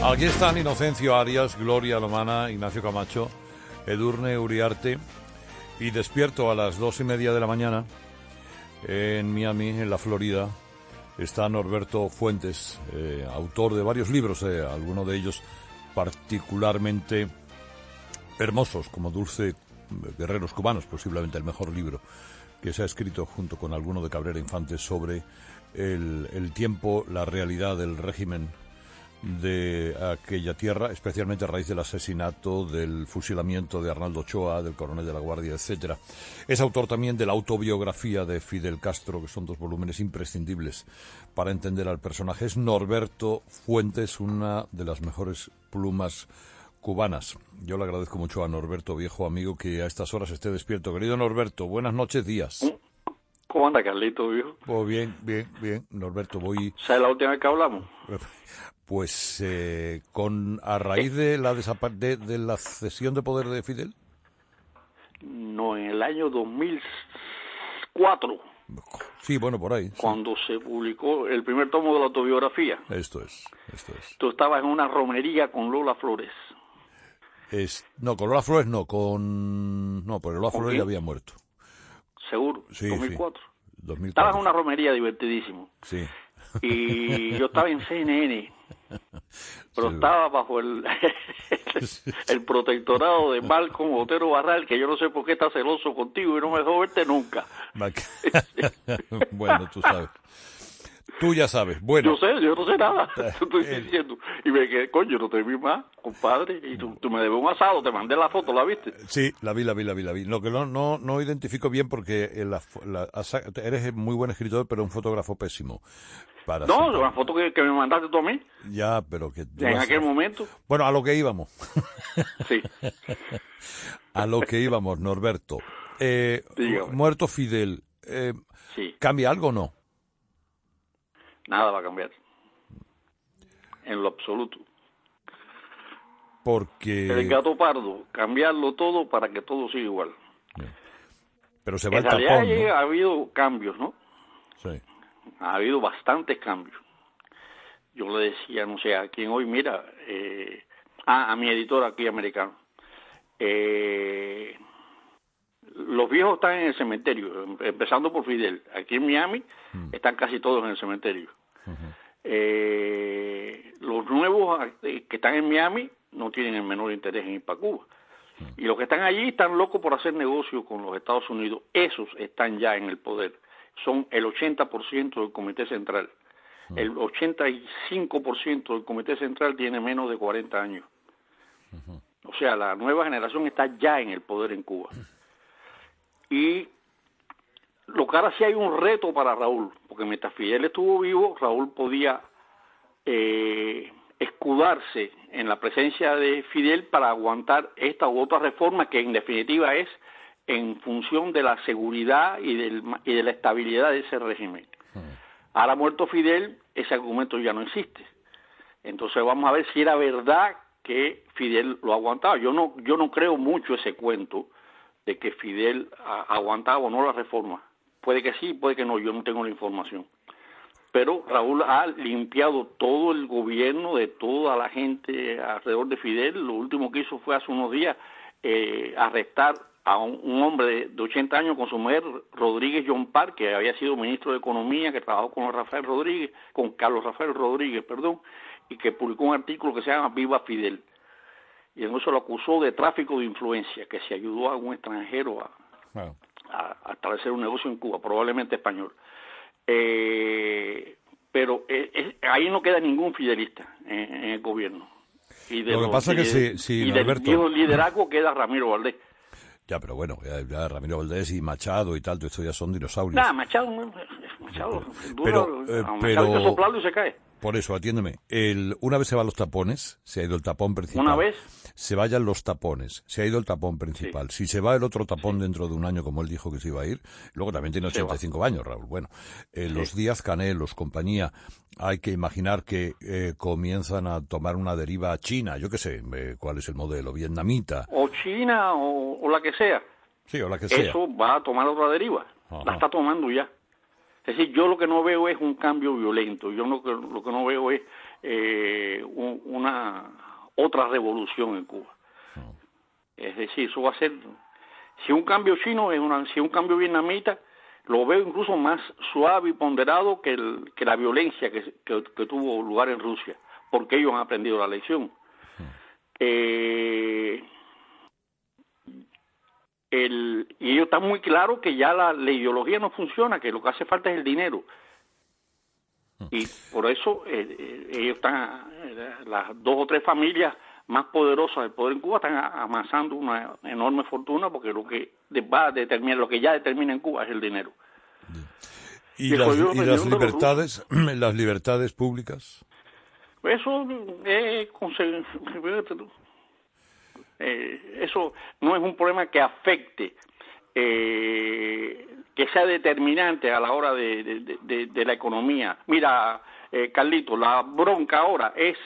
Aquí están Inocencio Arias, Gloria Lomana, Ignacio Camacho, Edurne Uriarte, y despierto a las 2:30 de la mañana en Miami, en la Florida, está Norberto Fuentes, autor de varios libros, algunos de ellos particularmente hermosos, como Dulce Guerreros Cubanos, posiblemente el mejor libro que se ha escrito junto con alguno de Cabrera Infante sobre el tiempo, la realidad del régimen de aquella tierra, especialmente a raíz del asesinato, del fusilamiento de Arnaldo Ochoa, del coronel de la Guardia, etcétera. Es autor también de la autobiografía de Fidel Castro, que son dos volúmenes imprescindibles para entender al personaje. Es Norberto Fuentes, una de las mejores plumas cubanas. Yo le agradezco mucho a Norberto, viejo amigo, que a estas horas esté despierto. Querido Norberto, buenas noches, días. ¿Cómo anda, Carlito, viejo? Oh, bien, Norberto, voy... ¿Sabes la última vez que hablamos? Pues a raíz de la cesión de poder de Fidel. No, en el año 2004. Sí, bueno, por ahí. Cuando se publicó el primer tomo de la autobiografía. Esto es. Tú estabas en una romería con Lola Flores. No, con Lola Flores no, pero Lola Flores ya había muerto. ¿Seguro? Sí, 2004. Sí, 2004. Estabas en una romería divertidísimo. Sí. Y yo estaba en CNN, pero sí, estaba bajo el protectorado de Malcolm Otero Barral, que yo no sé por qué está celoso contigo y no me dejó verte nunca. Bueno, tú sabes. Tú ya sabes. Bueno. Yo no sé nada. Estoy diciendo. Y me quedé, coño, no te vi más, compadre. Y tú me debes un asado, te mandé la foto, ¿la viste? Sí, la vi. Lo que no identifico bien porque eres muy buen escritor, pero un fotógrafo pésimo. No, una foto que me mandaste tú a mí. Ya, pero que... En aquel momento. Bueno, a lo que íbamos. Sí. A lo que íbamos, Norberto. Muerto Fidel. Sí. ¿Cambia algo o no? Nada va a cambiar. En lo absoluto. Porque... El gato pardo, cambiarlo todo para que todo siga igual. Pero se va en el realidad tapón, ¿no? Ha habido cambios, ¿no? Sí. Ha habido bastantes cambios. Yo le decía, no sé, a quién hoy, mira, a mi editor aquí americano. Los viejos están en el cementerio, empezando por Fidel. Aquí en Miami están casi todos en el cementerio. Los nuevos que están en Miami no tienen el menor interés en ir para Cuba. Y los que están allí están locos por hacer negocio con los Estados Unidos. Esos están ya en el poder. Son el 80% del Comité Central. El 85% del Comité Central tiene menos de 40 años. O sea, la nueva generación está ya en el poder en Cuba. Y lo que ahora sí hay un reto para Raúl, porque mientras Fidel estuvo vivo, Raúl podía escudarse en la presencia de Fidel para aguantar esta u otra reforma que en definitiva es en función de la seguridad y de la estabilidad de ese régimen. Ahora muerto Fidel, ese argumento ya no existe. Entonces vamos a ver si era verdad que Fidel lo aguantaba. Yo no creo mucho ese cuento de que Fidel aguantaba o no la reforma. Puede que sí, puede que no, yo no tengo la información. Pero Raúl ha limpiado todo el gobierno de toda la gente alrededor de Fidel. Lo último que hizo fue hace unos días arrestar a un hombre de 80 años con su mujer, Rodríguez John Park, que había sido ministro de Economía, que trabajó con Carlos Rafael Rodríguez, y que publicó un artículo que se llama Viva Fidel. Y en eso lo acusó de tráfico de influencia, que se ayudó a un extranjero a establecer un negocio en Cuba, probablemente español. Pero ahí no queda ningún fidelista en el gobierno. Y lo que pasa es que si del viejo liderazgo queda Ramiro Valdés. Ya, pero bueno, ya Ramiro Valdés y Machado y tal, todo esto ya son dinosaurios. Nah, Machado pero hay que soplarlo y se cae. Por eso, atiéndeme. Una vez se van los tapones, se ha ido el tapón principal. ¿Una vez? Se vayan los tapones, se ha ido el tapón principal. Sí. Si se va el otro tapón dentro de un año, como él dijo que se iba a ir, luego también tiene 85 años, Raúl. Bueno, los Díaz-Canel, los compañía, hay que imaginar que comienzan a tomar una deriva china, yo qué sé, cuál es el modelo, vietnamita. O China o la que sea. Sí, o la que sea. Eso va a tomar otra deriva. Ajá. La está tomando ya. Es decir, yo lo que no veo es un cambio violento. Yo lo que no veo es una otra revolución en Cuba. Es decir, eso va a ser, si un cambio chino si un cambio vietnamita, lo veo incluso más suave y ponderado que la violencia que tuvo lugar en Rusia, porque ellos han aprendido la lección. Y ellos están muy claros que ya la ideología no funciona, que lo que hace falta es el dinero. Y por eso ellos están, las 2 o 3 familias más poderosas del poder en Cuba están amasando una enorme fortuna, porque lo que va a determinar, lo que ya determina en Cuba es el dinero. ¿Y las libertades públicas? Eso eso no es un problema que afecte, que sea determinante a la hora de la economía. Mira, Carlito, la bronca ahora es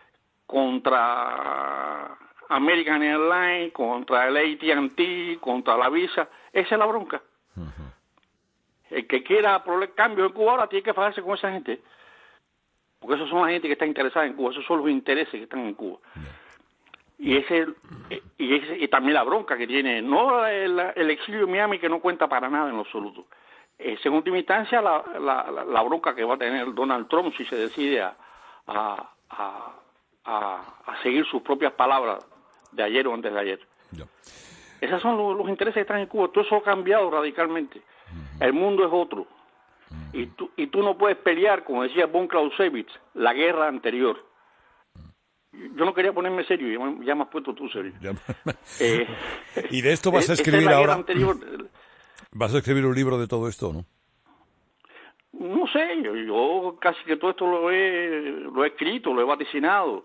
contra American Airlines, contra el AT&T, contra la Visa. Esa es la bronca. El que quiera cambio en Cuba ahora tiene que fajarse con esa gente, porque esos son la gente que está interesada en Cuba, esos son los intereses que están en Cuba. Y también la bronca que tiene, no el exilio en Miami, que no cuenta para nada en lo absoluto. En última instancia, la bronca que va a tener Donald Trump si se decide a seguir sus propias palabras de ayer o antes de ayer. Esos son los intereses que están en Cuba. Todo eso ha cambiado radicalmente. El mundo es otro. Y tú no puedes pelear, como decía von Clausewitz, la guerra anterior. Yo no quería ponerme serio, ya me has puesto tú serio. ¿Y de esto vas a escribir ahora? ¿Vas a escribir un libro de todo esto, no? No sé, yo casi que todo esto lo he escrito, lo he vaticinado.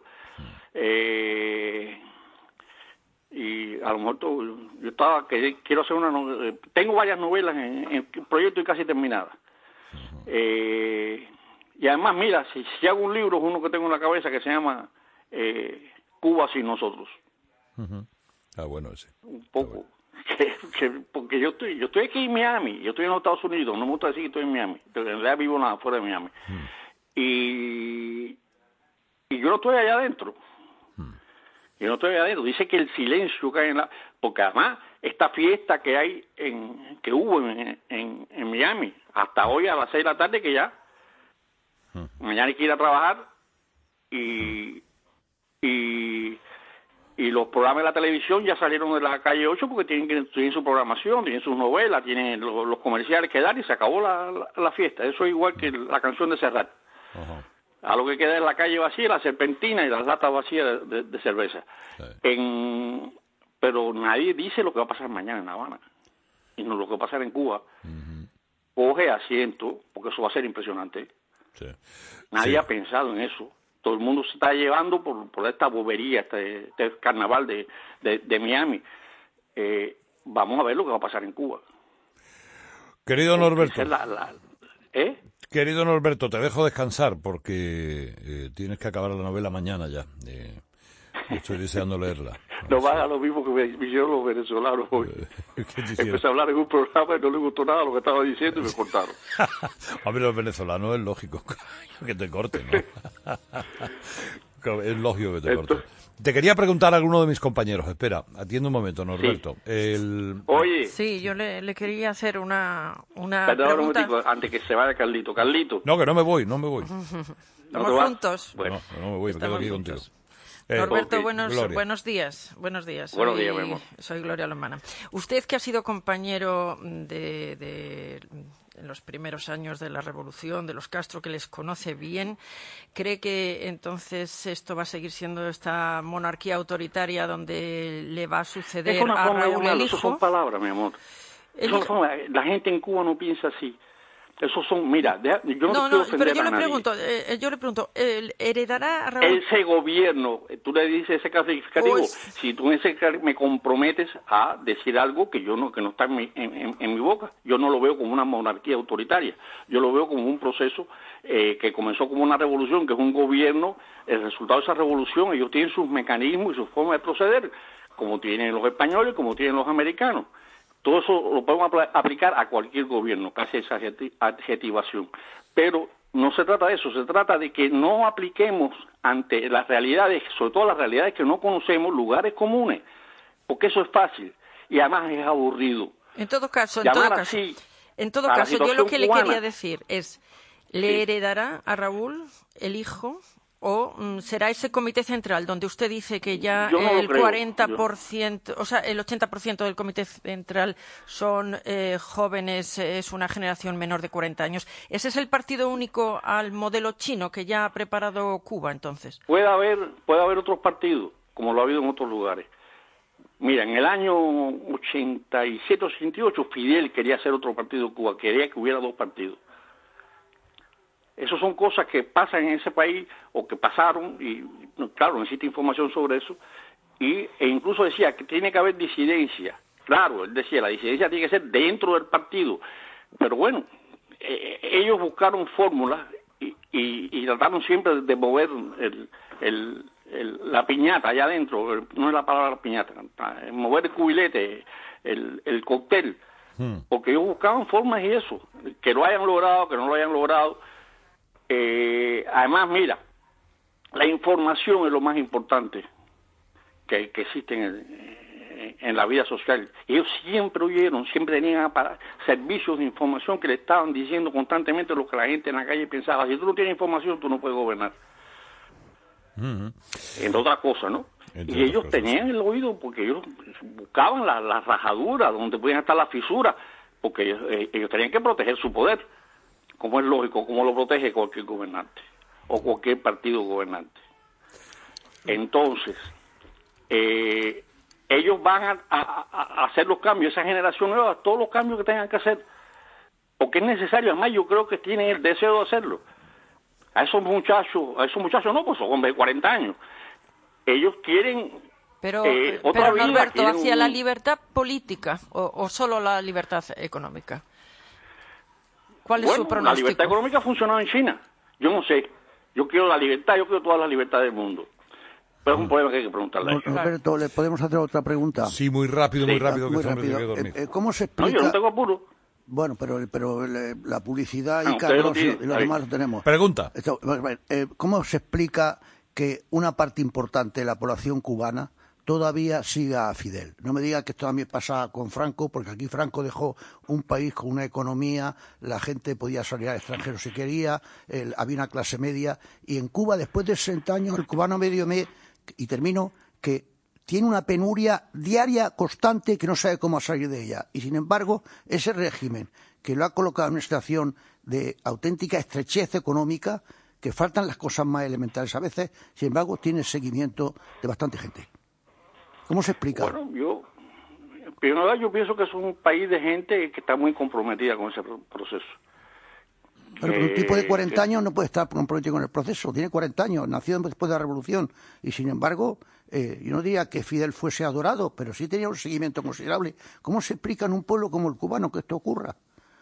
Y a lo mejor quiero hacer tengo varias novelas en proyecto y casi terminadas. Y además, mira, si hago un libro, es uno que tengo en la cabeza que se llama Cuba sin nosotros. Bueno, ese. Un poco. Porque yo estoy aquí en Miami, yo estoy en los Estados Unidos, no me gusta decir que estoy en Miami, pero en realidad vivo fuera de Miami. Y yo no estoy allá adentro. Yo no estoy allá adentro. Dice que el silencio que hay porque además esta fiesta que hay que hubo en Miami, hasta hoy a las 6 de la tarde, que ya mañana hay que ir a trabajar, y los programas de la televisión ya salieron de la calle 8 porque tienen su programación, tienen sus novelas, tienen los comerciales que dar, y se acabó la fiesta. Eso es igual que la canción de Serrat. A lo que queda es la calle vacía, la serpentina y las latas vacías de cerveza. Pero nadie dice lo que va a pasar mañana en La Habana, y no lo que va a pasar en Cuba. Coge asiento, porque eso va a ser impresionante. Nadie ha pensado en eso. Todo el mundo se está llevando por esta bobería, este carnaval de Miami. Vamos a ver lo que va a pasar en Cuba. Querido Norberto, Querido Norberto, te dejo descansar porque tienes que acabar la novela mañana ya. Estoy deseando leerla. No va a hacer lo mismo que me hicieron los venezolanos hoy. Empecé a hablar en un programa y no le gustó nada lo que estaba diciendo y me cortaron. Hombre, los venezolanos es lógico que te corten, ¿no? Es lógico que te corten. Te quería preguntar a alguno de mis compañeros. Espera, atiende un momento, Norberto. Sí. Oye. Sí, yo le quería hacer una perdón, pregunta. Antes que se vaya Carlito. Carlito. No, que no me voy. Estamos juntos. Bueno. No me voy, me quedo aquí contigo. Norberto, buenos días. Buenos días, mi amor. Soy Gloria Lomana. Usted, que ha sido compañero en los primeros años de la Revolución, de los Castro, que les conoce bien, ¿cree que entonces esto va a seguir siendo esta monarquía autoritaria donde le va a suceder a Raúl el hijo? Eso son palabras, mi amor. La gente en Cuba no piensa así. Esos son, mira, yo no quiero ofender a nadie. Yo le pregunto, ¿heredará a Raúl? Ese gobierno, tú le dices ese calificativo, si tú me comprometes a decir algo que no está en mi boca, yo no lo veo como una monarquía autoritaria, yo lo veo como un proceso que comenzó como una revolución, que es un gobierno, el resultado de esa revolución, ellos tienen sus mecanismos y sus formas de proceder, como tienen los españoles, como tienen los americanos. Todo eso lo podemos aplicar a cualquier gobierno que hace esa adjetivación. Pero No se trata de eso, se trata de que no apliquemos ante las realidades, sobre todo las realidades que no conocemos, lugares comunes, porque eso es fácil y además es aburrido. En todo caso, En todo caso, yo lo que le quería decir es, ¿le Sí. heredará a Raúl el hijo o será ese comité central donde usted dice que ya Yo no lo el creo. 40%, o sea, el 80% del comité central son jóvenes, es una generación menor de 40 años? ¿Ese es el partido único al modelo chino que ya ha preparado Cuba, entonces? Puede haber otros partidos, como lo ha habido en otros lugares. Mira, en el año 87-88 Fidel quería hacer otro partido en Cuba, quería que hubiera dos partidos. Esas son cosas que pasan en ese país o que pasaron y, claro, necesita información sobre eso. E incluso decía que tiene que haber disidencia. Claro, él decía, la disidencia tiene que ser dentro del partido. Pero bueno, ellos buscaron fórmulas y trataron siempre de mover la piñata allá adentro, no es la palabra piñata, mover el cubilete, el cóctel, porque ellos buscaban formas y eso, que lo hayan logrado, que no lo hayan logrado. Además, mira, la información es lo más importante que existe en la vida social. Ellos siempre oyeron, siempre tenían servicios de información que le estaban diciendo constantemente lo que la gente en la calle pensaba. Si tú no tienes información, tú no puedes gobernar. Entre otras cosas, ¿no? Y ellos tenían el oído porque ellos buscaban la rajadura donde podían estar las fisuras, porque ellos tenían que proteger su poder, como es lógico, como lo protege cualquier gobernante o cualquier partido gobernante. Entonces, ellos van a hacer los cambios, esa generación nueva, todos los cambios que tengan que hacer, porque es necesario. Además, yo creo que tienen el deseo de hacerlo. A esos muchachos no, pues son hombres de 40 años. Ellos quieren pero otra vida. Norberto, ¿hacia la libertad política o solo la libertad económica? ¿Cuál es su pronóstico? La libertad económica ha funcionado en China. Yo no sé. Yo quiero la libertad, yo quiero toda la libertad del mundo. Pero es un problema que hay que preguntarle a ellos. Roberto, ¿le podemos hacer otra pregunta? Sí, muy rápido, que Muy este hombre tiene que rápido. dormir. ¿Cómo se No, explica? yo no tengo apuro. Bueno, pero la publicidad y ustedes Carlos lo tienen, y los ahí. demás lo tenemos. Pregunta. ¿Cómo se explica que una parte importante de la población cubana todavía siga a Fidel? No me diga que esto también pasa con Franco, porque aquí Franco dejó un país con una economía, la gente podía salir al extranjero si quería, había una clase media, y en Cuba, después de 60 años, el cubano y termino, que tiene una penuria diaria constante que no sabe cómo salir de ella. Y sin embargo, ese régimen que lo ha colocado en una situación de auténtica estrechez económica, que faltan las cosas más elementales a veces, sin embargo, tiene seguimiento de bastante gente. ¿Cómo se explica? Bueno, en primer lugar, yo pienso que es un país de gente que está muy comprometida con ese proceso. Pero un tipo de 40 años no puede estar comprometido con el proceso. Tiene 40 años, nació después de la Revolución. Y sin embargo, yo no diría que Fidel fuese adorado, pero sí tenía un seguimiento considerable. ¿Cómo se explica en un pueblo como el cubano que esto ocurra?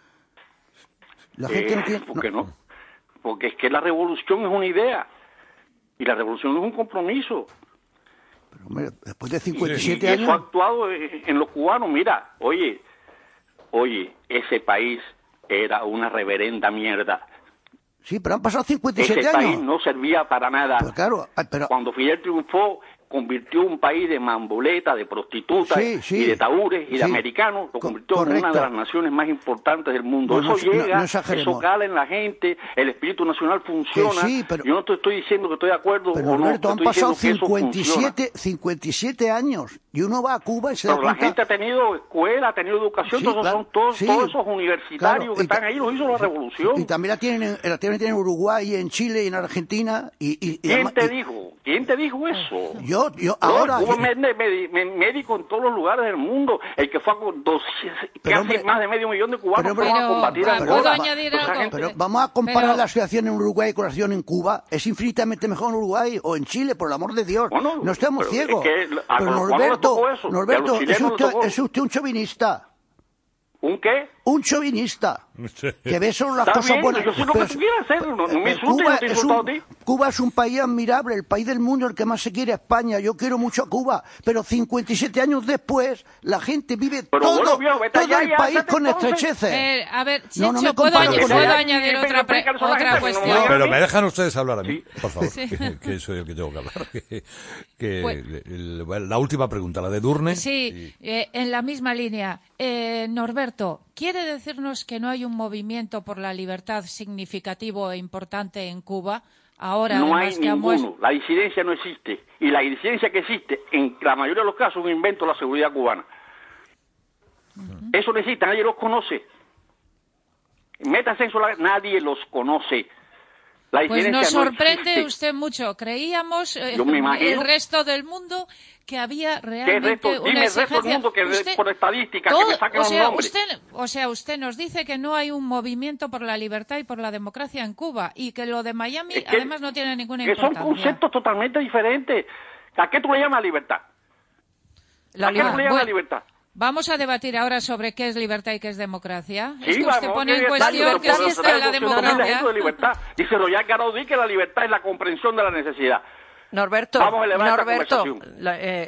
La gente no tiene... ¿Por qué no? Porque es que la revolución es una idea. Y la revolución es un compromiso. Pero, hombre, después de 57 y años... eso ha actuado en los cubanos. Mira, oye, ese país era una reverenda mierda. Sí, pero han pasado 57 ese años. País no servía para nada. Pero claro, pero... Cuando Fidel triunfó, convirtió un país de mamboleta, de prostitutas y de taúres y de americanos, lo convirtió en una de las naciones más importantes del mundo. No, eso llega, exageremos. eso cala en la gente, el espíritu nacional funciona. Sí, pero, yo no te estoy diciendo que estoy de acuerdo pero o no. Roberto, han pasado que 57 años y uno va a Cuba y se da Pero la cuenta... gente ha tenido escuela, ha tenido educación, Sí, todos claro, son todos sí, esos universitarios claro, que están ahí, los hizo la revolución. Y también la tienen en Uruguay, en Chile y en Argentina. ¿Quién te dijo? ¿Quién te dijo eso? Yo ahora... Hubo médico en todos los lugares del mundo. El que fue a casi más de medio millón de cubanos fueron a combatir a ¿puedo añadir algo? Pero vamos a comparar la situación en Uruguay con la situación en Cuba. Es infinitamente mejor en Uruguay o en Chile, por el amor de Dios. Bueno, no estamos ciegos. Pero Norberto, ¿es usted un chauvinista? ¿Un qué? un chauvinista que ve solo las Está cosas bien, buenas. yo sé lo que tú quieres hacer, no me insultes, no te he insultado a ti. Cuba es un país admirable, el país del mundo, el que más se quiere a España. Yo quiero mucho a Cuba, pero 57 años después la gente vive Pero todo, bueno, viejo, vete todo allá el y país hazte con entonces. estrecheces. A ver, No, no Checho, me ¿puedo comparo con ella. añadir otra Explícale eso a la gente, cuestión? no me Pero me dejan ustedes hablar a mí, Sí. por favor, que soy el que tengo que hablar. La última pregunta, la de Edurne. Sí, en la misma línea. Norberto, ¿quiere decirnos que no hay un movimiento por la libertad significativo e importante en Cuba? Ahora, No hay además, que ninguno. La disidencia no existe. Y la disidencia que existe, en la mayoría de los casos, es un invento de la seguridad cubana. Eso no existe, nadie los conoce. Métase en eso, nadie los conoce. La Pues disidencia nos no sorprende existe. usted mucho. Creíamos, Yo me imagino. el resto del mundo, que había ¿Qué realmente resto? una Dime el resto exigencia. del mundo que Usted- por estadística todo- que me saquen o un sea, nombre. usted nos dice que no hay un movimiento por la libertad y por la democracia en Cuba y que lo de Miami Es que- además no tiene ninguna que son importancia. conceptos totalmente diferentes. ¿A qué tú le llamas libertad? La ¿A qué tú le llamas bueno. libertad? Vamos a debatir ahora sobre qué es libertad y qué es democracia. Sí, es que usted vamos, pone en que cuestión que libertad existe la está- democracia. de libertad. Dice Royal Garaudí que la libertad es la comprensión de la necesidad. Norberto, Vamos a elevar esta Norberto, conversación.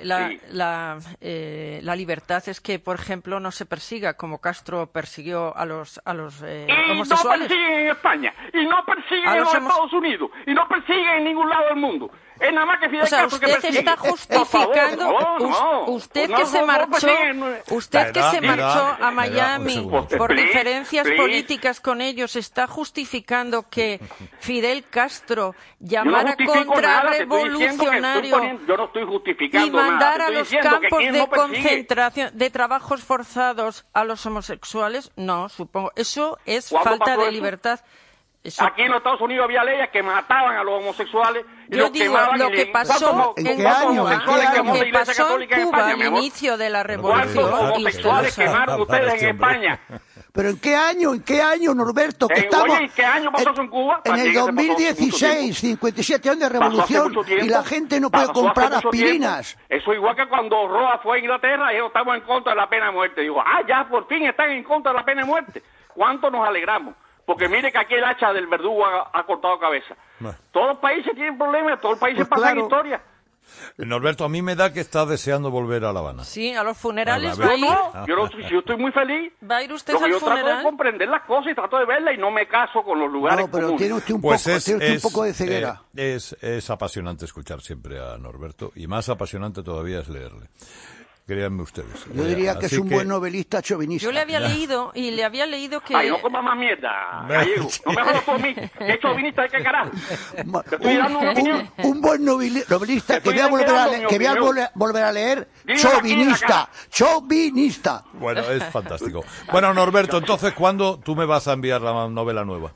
la libertad es que, por ejemplo, no se persiga como Castro persiguió a los Y homosexuales. no persiguen en España, y no persiguen A en los los homos- Estados Unidos, y no persiguen en ningún lado del mundo. Es nada más que Fidel O sea, Castro que usted persigue. está justificando, usted que se marchó, usted que se marchó a Miami por Please, diferencias please. políticas con ellos, está justificando que Fidel Castro Yo no llamara justifico nada, te estoy diciendo que contrarrevolucionario yo no estoy justificando y mandar nada. a Te los estoy diciendo que campos quien de no persigue- concentración de trabajos forzados a los homosexuales? No, supongo. Eso es ¿Cuándo falta pasó de eso? libertad. Eso- Aquí en los Estados Unidos había leyes que mataban a los homosexuales y Yo los digo, quemaban. lo que pasó ¿En en qué año? Cuba, ¿En qué año? lo la que Iglesia pasó en Católica en Cuba España, al mi amor. inicio de la ¿Cuántos revolución, y usted lo homosexuales sabe. quemaron ustedes en Este hombre. España? ¿Pero en qué año? ¿En qué año, Norberto? Que estamos Oye, ¿en qué año pasó eso en Cuba? En Para el que se pasó mucho 2016, tiempo. 57 años de Pasó hace revolución mucho tiempo. y la gente no puede Pasó hace comprar mucho aspirinas. tiempo. Eso igual que cuando Roa fue a Inglaterra, ellos estaban en contra de la pena de muerte. Digo, ya por fin están en contra de la pena de muerte. ¿Cuánto nos alegramos? Porque mire que aquí el hacha del verdugo ha cortado cabeza. Bueno. Todos los países tienen problemas, todos los países Pues pasan claro. historia. Norberto, a mí me da que está deseando volver a La Habana. Sí, a los funerales Ah, va a ver. ir. No, yo estoy muy feliz. ¿Va a ir usted Lo que al yo trato de funeral? comprender las cosas y trato de verlas y no me caso con los lugares No, pero comunes. tiene usted un Pues poco, tiene usted un poco de ceguera. es apasionante escuchar siempre a Norberto y más apasionante todavía es leerle. Créanme ustedes. Yo diría que es Así un buen novelista chauvinista. Yo le había leído y le había leído que Ay, no comas más mierda, gallego. No me jodas tú a mí. ¿Qué hecho vinista de qué carajo? Te estoy dando una opinión. Un buen novelista que voy a estoy volver a dando leer, mi que voy a opinión. volver a leer, Dime chauvinista, aquí chauvinista. Bueno, es fantástico. Bueno, Norberto, entonces, ¿cuándo tú me vas a enviar la novela nueva?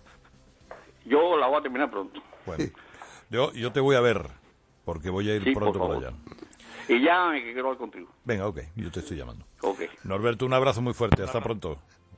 Yo la voy a terminar pronto. Bueno, yo te voy a ver, porque voy a ir Sí, pronto por por favor. allá. Y ya quiero hablar contigo. Venga, ok, yo te estoy llamando. Ok. Norberto, un abrazo muy fuerte. Hasta pronto.